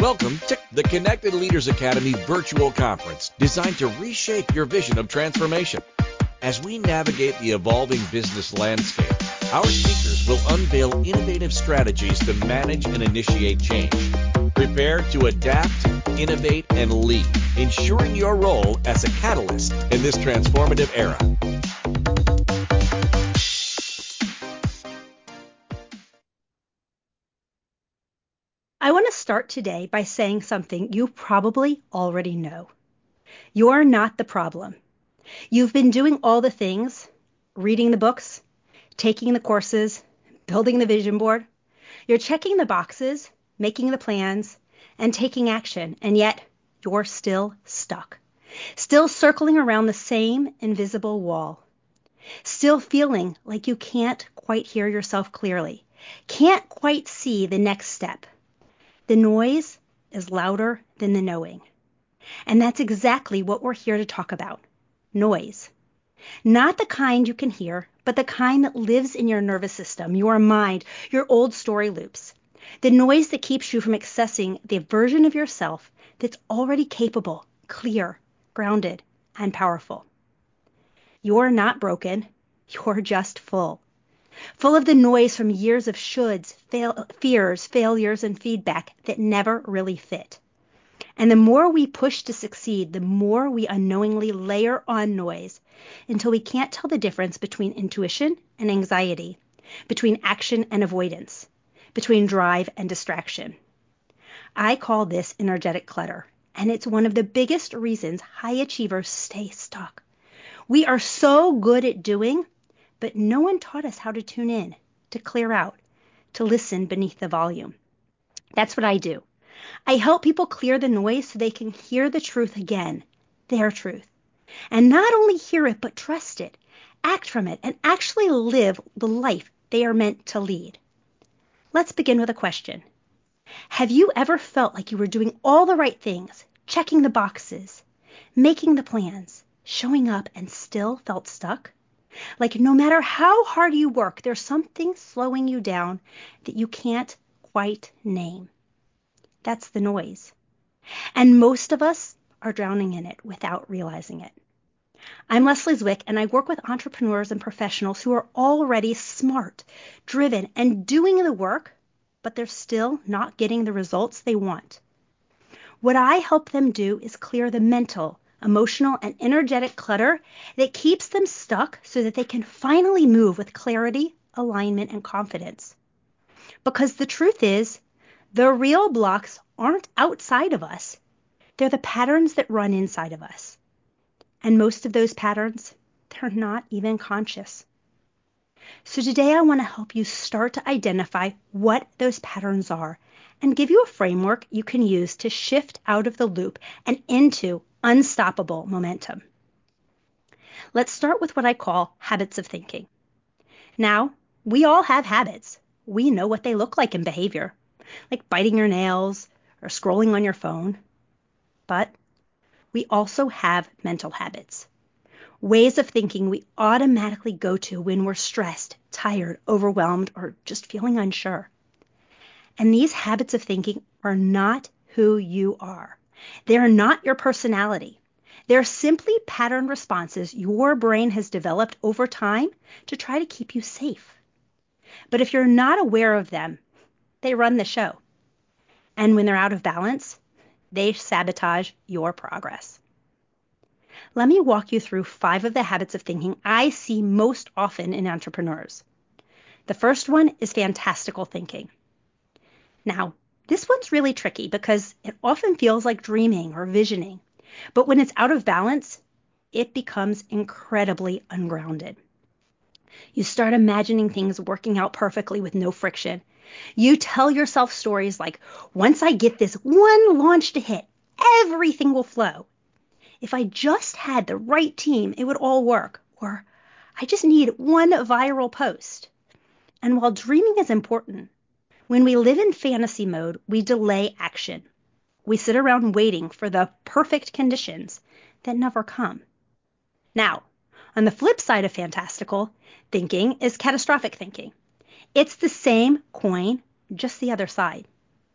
Welcome to the Connected Leaders Academy virtual conference designed to reshape your vision of transformation. As we navigate the evolving business landscape, our speakers will unveil innovative strategies to manage and initiate change. Prepare to adapt, innovate, and lead, ensuring your role as a catalyst in this transformative era. I want to start today by saying something you probably already know. You're not the problem. You've been doing all the things, reading the books, taking the courses, building the vision board. You're checking the boxes, making the plans, and taking action, and yet you're still stuck. Still circling around the same invisible wall. Still feeling like you can't quite hear yourself clearly. Can't quite see the next step. The noise is louder than the knowing. And that's exactly what we're here to talk about. Noise. Not the kind you can hear, but the kind that lives in your nervous system, your mind, your old story loops. The noise that keeps you from accessing the version of yourself that's already capable, clear, grounded, and powerful. You're not broken. You're just full. Full of the noise from years of shoulds, fears, failures, and feedback that never really fit. And the more we push to succeed, the more we unknowingly layer on noise until we can't tell the difference between intuition and anxiety, between action and avoidance, between drive and distraction. I call this energetic clutter, and it's one of the biggest reasons high achievers stay stuck. We are so good at doing, but no one taught us how to tune in, to clear out, to listen beneath the volume. That's what I do. I help people clear the noise so they can hear the truth again, their truth. And not only hear it, but trust it, act from it, and actually live the life they are meant to lead. Let's begin with a question. Have you ever felt like you were doing all the right things, checking the boxes, making the plans, showing up, and still felt stuck? Like no matter how hard you work, there's something slowing you down that you can't quite name. That's the noise. And most of us are drowning in it without realizing it. I'm Leslie Zwick, and I work with entrepreneurs and professionals who are already smart, driven, and doing the work, but they're still not getting the results they want. What I help them do is clear the mental, emotional, and energetic clutter that keeps them stuck so that they can finally move with clarity, alignment, and confidence. Because the truth is, the real blocks aren't outside of us. They're the patterns that run inside of us. And most of those patterns, they're not even conscious. So today I want to help you start to identify what those patterns are and give you a framework you can use to shift out of the loop and into unstoppable momentum. Let's start with what I call habits of thinking. Now, we all have habits. We know what they look like in behavior, like biting your nails or scrolling on your phone. But we also have mental habits, ways of thinking we automatically go to when we're stressed, tired, overwhelmed, or just feeling unsure. And these habits of thinking are not who you are. They're not your personality. They're simply pattern responses your brain has developed over time to try to keep you safe. But if you're not aware of them, they run the show. And when they're out of balance, they sabotage your progress. Let me walk you through 5 of the habits of thinking I see most often in entrepreneurs. The first one is fantastical thinking. Now, this one's really tricky because it often feels like dreaming or visioning, but when it's out of balance, it becomes incredibly ungrounded. You start imagining things working out perfectly with no friction. You tell yourself stories like, once I get this one launch to hit, everything will flow. If I just had the right team, it would all work. Or I just need one viral post. And while dreaming is important, when we live in fantasy mode, we delay action. We sit around waiting for the perfect conditions that never come. Now, on the flip side of fantastical thinking is catastrophic thinking. It's the same coin, just the other side.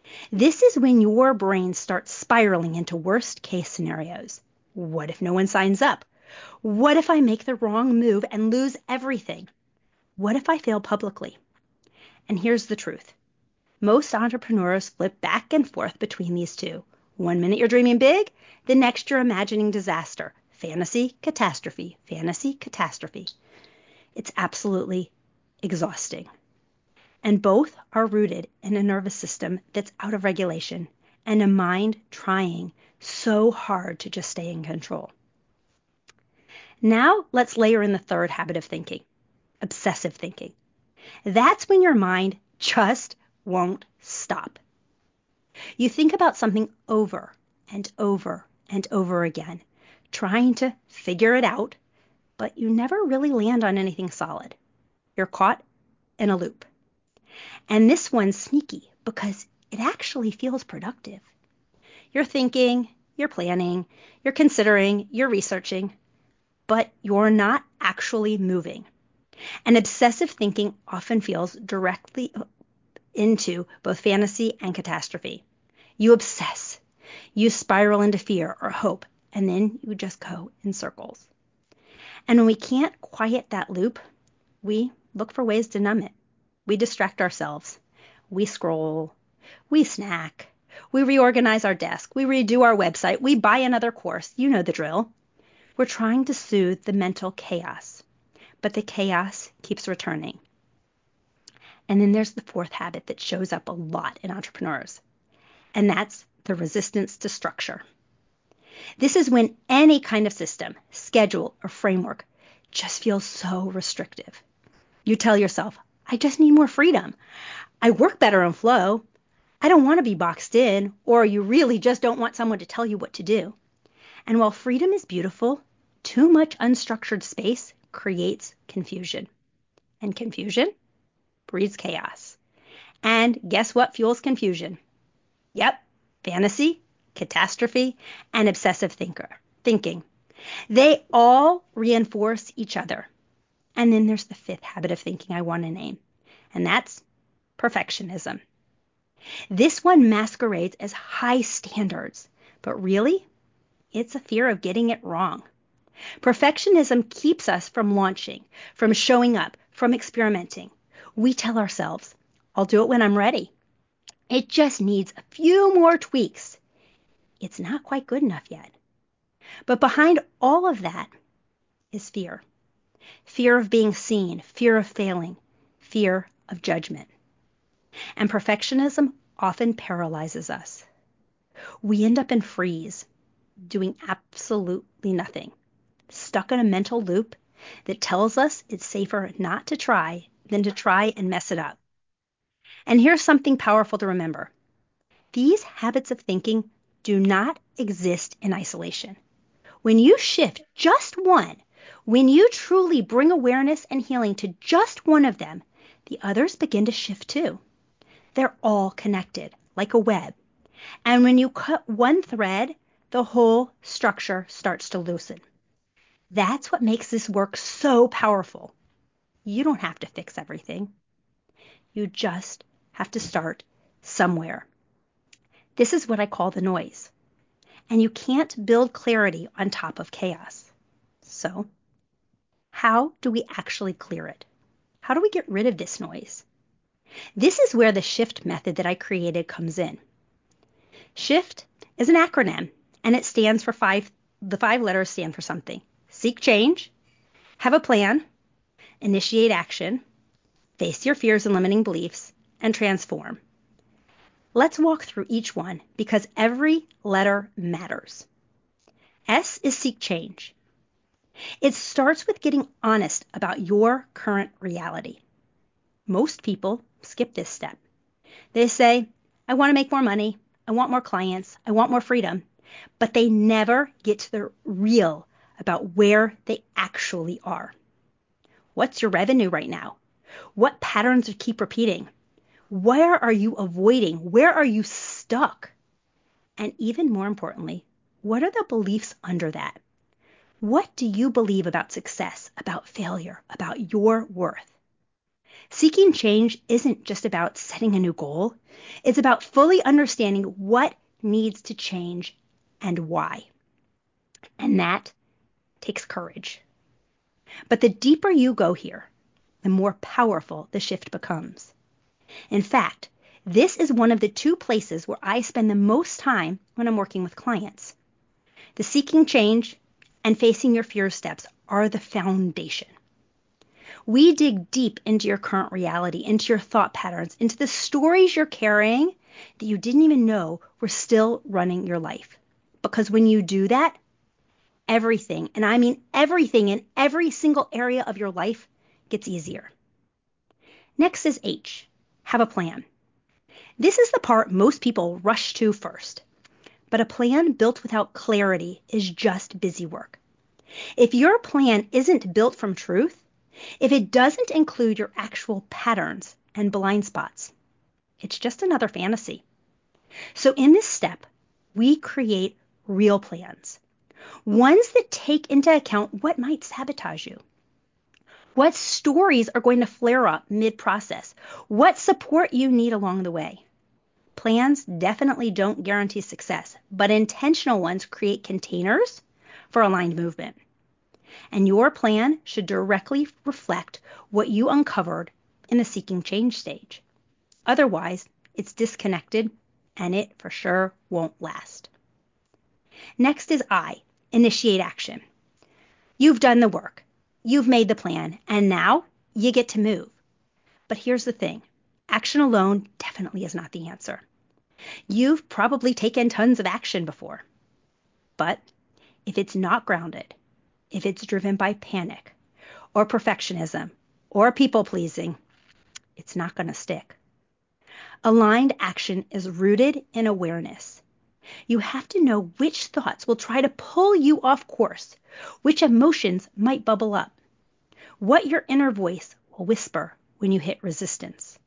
This is when your brain starts spiraling into worst case scenarios. What if no one signs up? What if I make the wrong move and lose everything? What if I fail publicly? And here's the truth. Most entrepreneurs flip back and forth between these two. One minute you're dreaming big, the next you're imagining disaster. Fantasy, catastrophe, fantasy, catastrophe. It's absolutely exhausting. And both are rooted in a nervous system that's out of regulation and a mind trying so hard to just stay in control. Now let's layer in the third habit of thinking, obsessive thinking. That's when your mind just won't stop. You think about something over and over and over again, trying to figure it out, but you never really land on anything solid. You're caught in a loop. And this one's sneaky because it actually feels productive. You're thinking, you're planning, you're considering, you're researching, but you're not actually moving. And obsessive thinking often feels directly into both fantasy and catastrophe. You obsess, you spiral into fear or hope, and then you just go in circles. And when we can't quiet that loop, we look for ways to numb it. We distract ourselves. We scroll. We snack. We reorganize our desk. We redo our website. We buy another course. You know the drill. We're trying to soothe the mental chaos, but the chaos keeps returning. And then there's the fourth habit that shows up a lot in entrepreneurs, and that's the resistance to structure. This is when any kind of system, schedule, or framework just feels so restrictive. You tell yourself, I just need more freedom. I work better in flow. I don't want to be boxed in, or you really just don't want someone to tell you what to do. And while freedom is beautiful, too much unstructured space creates confusion. And confusion breeds chaos. And guess what fuels confusion? Yep, fantasy, catastrophe, and obsessive thinking. They all reinforce each other. And then there's the fifth habit of thinking I want to name, and that's perfectionism. This one masquerades as high standards, but really, it's a fear of getting it wrong. Perfectionism keeps us from launching, from showing up, from experimenting. We tell ourselves, I'll do it when I'm ready. It just needs a few more tweaks. It's not quite good enough yet. But behind all of that is fear. Fear of being seen, fear of failing, fear of judgment. And perfectionism often paralyzes us. We end up in freeze, doing absolutely nothing, stuck in a mental loop that tells us it's safer not to try than to try and mess it up. And here's something powerful to remember. These habits of thinking do not exist in isolation. When you shift just one, when you truly bring awareness and healing to just one of them, the others begin to shift too. They're all connected, like a web. And when you cut one thread, the whole structure starts to loosen. That's what makes this work so powerful. You don't have to fix everything. You just have to start somewhere. This is what I call the noise. And you can't build clarity on top of chaos. So, how do we actually clear it? How do we get rid of this noise? This is where the SHIFT method that I created comes in. SHIFT is an acronym, and it stands for the 5 letters stand for something. Seek change, have a plan, initiate action, face your fears and limiting beliefs, and transform. Let's walk through each one because every letter matters. S is seek change. It starts with getting honest about your current reality. Most people skip this step. They say, I want to make more money, I want more clients, I want more freedom, but they never get to the real about where they actually are. What's your revenue right now? What patterns keep repeating? Where are you avoiding? Where are you stuck? And even more importantly, what are the beliefs under that? What do you believe about success, about failure, about your worth? Seeking change isn't just about setting a new goal. It's about fully understanding what needs to change and why. And that takes courage. But the deeper you go here, the more powerful the shift becomes. In fact, this is one of the two places where I spend the most time when I'm working with clients. The seeking change and facing your fear steps are the foundation. We dig deep into your current reality, into your thought patterns, into the stories you're carrying that you didn't even know were still running your life. Because when you do that, everything, and I mean everything in every single area of your life, gets easier. Next is H, have a plan. This is the part most people rush to first. But a plan built without clarity is just busy work. If your plan isn't built from truth, if it doesn't include your actual patterns and blind spots, it's just another fantasy. So in this step, we create real plans, ones that take into account what might sabotage you. What stories are going to flare up mid-process? What support you need along the way? Plans definitely don't guarantee success, but intentional ones create containers for aligned movement. And your plan should directly reflect what you uncovered in the seeking change stage. Otherwise, it's disconnected and it for sure won't last. Next is I, initiate action. You've done the work. You've made the plan, and now you get to move. But here's the thing. Action alone definitely is not the answer. You've probably taken tons of action before. But if it's not grounded, if it's driven by panic or perfectionism or people-pleasing, it's not going to stick. Aligned action is rooted in awareness. You have to know which thoughts will try to pull you off course, which emotions might bubble up, what your inner voice will whisper when you hit resistance.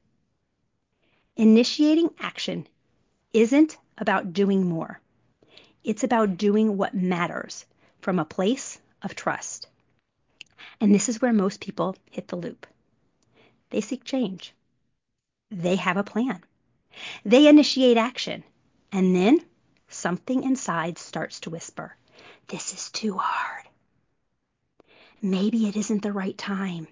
Initiating action isn't about doing more. It's about doing what matters from a place of trust. And this is where most people hit the loop. They seek change. They have a plan. They initiate action. And then something inside starts to whisper, this is too hard. Maybe it isn't the right time.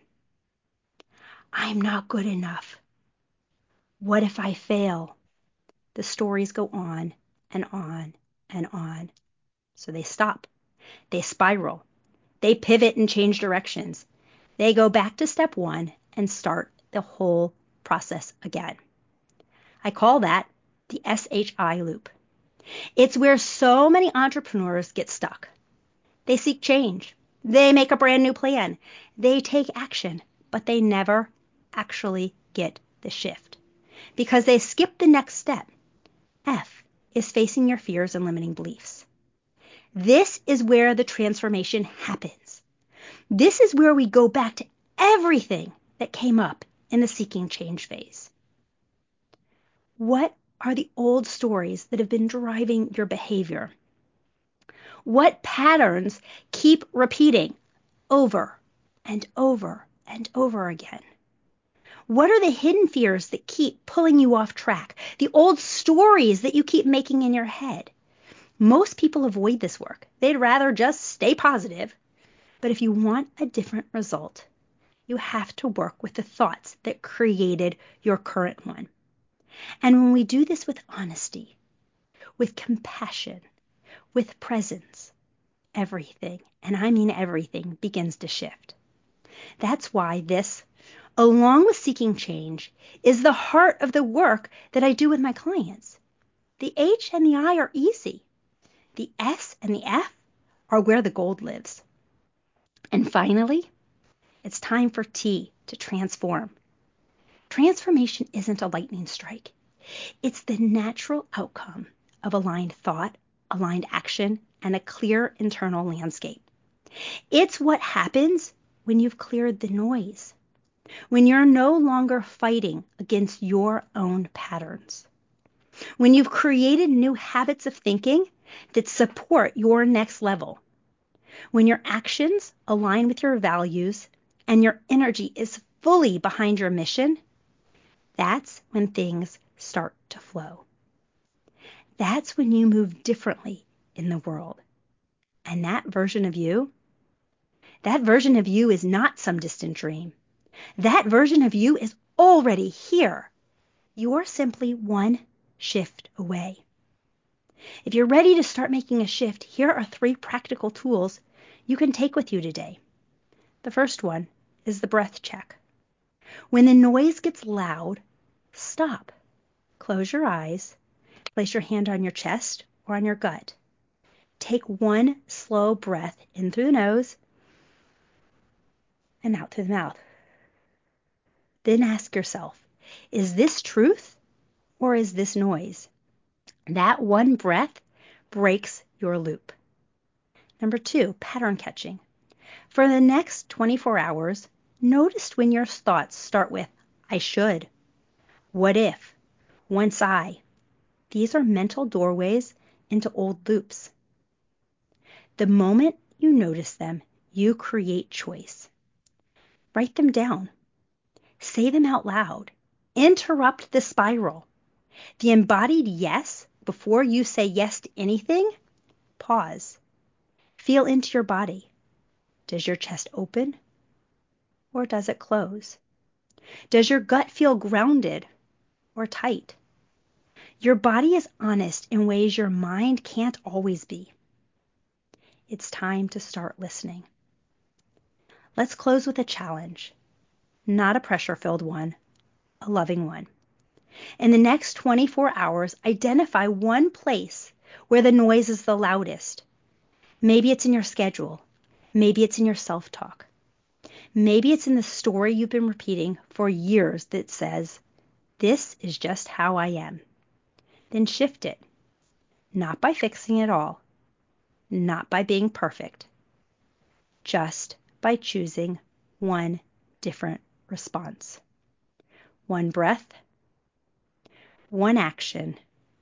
I'm not good enough. What if I fail? The stories go on and on and on. So they stop. They spiral. They pivot and change directions. They go back to step one and start the whole process again. I call that the SHI loop. It's where so many entrepreneurs get stuck. They seek change. They make a brand new plan. They take action, but they never actually get the shift because they skip the next step. F is facing your fears and limiting beliefs. This is where the transformation happens. This is where we go back to everything that came up in the seeking change phase. What are the old stories that have been driving your behavior? What patterns keep repeating over and over and over again? What are the hidden fears that keep pulling you off track? The old stories that you keep making in your head? Most people avoid this work. They'd rather just stay positive. But if you want a different result, you have to work with the thoughts that created your current one. And when we do this with honesty, with compassion, with presence, everything, and I mean everything, begins to shift. That's why this, along with seeking change, is the heart of the work that I do with my clients. The H and the I are easy. The S and the F are where the gold lives. And finally, it's time for T, to transform. Transformation isn't a lightning strike. It's the natural outcome of aligned thought, aligned action, and a clear internal landscape. It's what happens when you've cleared the noise, when you're no longer fighting against your own patterns, when you've created new habits of thinking that support your next level, when your actions align with your values and your energy is fully behind your mission, that's when things start to flow. That's when you move differently in the world. And that version of you is not some distant dream. That version of you is already here. You're simply one shift away. If you're ready to start making a shift, here are 3 practical tools you can take with you today. The first one is the breath check. When the noise gets loud, stop. Close your eyes. Place your hand on your chest or on your gut. Take one slow breath in through the nose and out through the mouth. Then ask yourself, is this truth or is this noise? That one breath breaks your loop. Number 2, pattern catching. For the next 24 hours, notice when your thoughts start with, I should, what if, once I. These are mental doorways into old loops. The moment you notice them, you create choice. Write them down. Say them out loud. Interrupt the spiral. The embodied yes, before you say yes to anything, pause. Feel into your body. Does your chest open or does it close? Does your gut feel grounded or tight? Your body is honest in ways your mind can't always be. It's time to start listening. Let's close with a challenge, not a pressure-filled one, a loving one. In the next 24 hours, identify one place where the noise is the loudest. Maybe it's in your schedule. Maybe it's in your self-talk. Maybe it's in the story you've been repeating for years that says, this is just how I am. Then shift it, not by fixing it all, not by being perfect, just by choosing one different response. One breath, one action,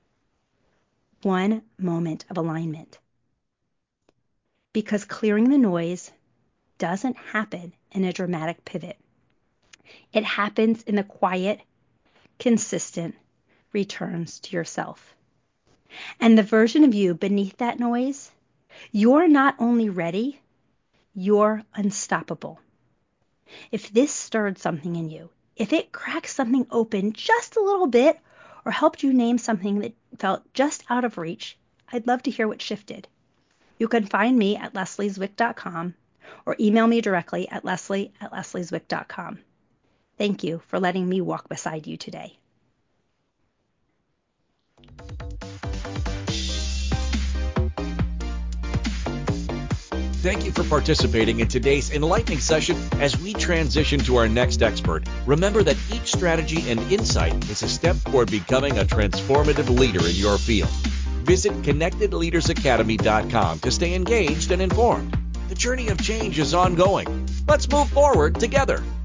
one moment of alignment. Because clearing the noise doesn't happen in a dramatic pivot. It happens in the quiet, consistent returns to yourself. And the version of you beneath that noise, you're not only ready, you're unstoppable. If this stirred something in you, if it cracked something open just a little bit or helped you name something that felt just out of reach, I'd love to hear what shifted. You can find me at lesliezwick.com or email me directly at leslie@lesliezwick.com. Thank you for letting me walk beside you today. Thank you for participating in today's enlightening session. As we transition to our next expert, remember that each strategy and insight is a step toward becoming a transformative leader in your field. Visit ConnectedLeadersAcademy.com to stay engaged and informed. The journey of change is ongoing. Let's move forward together.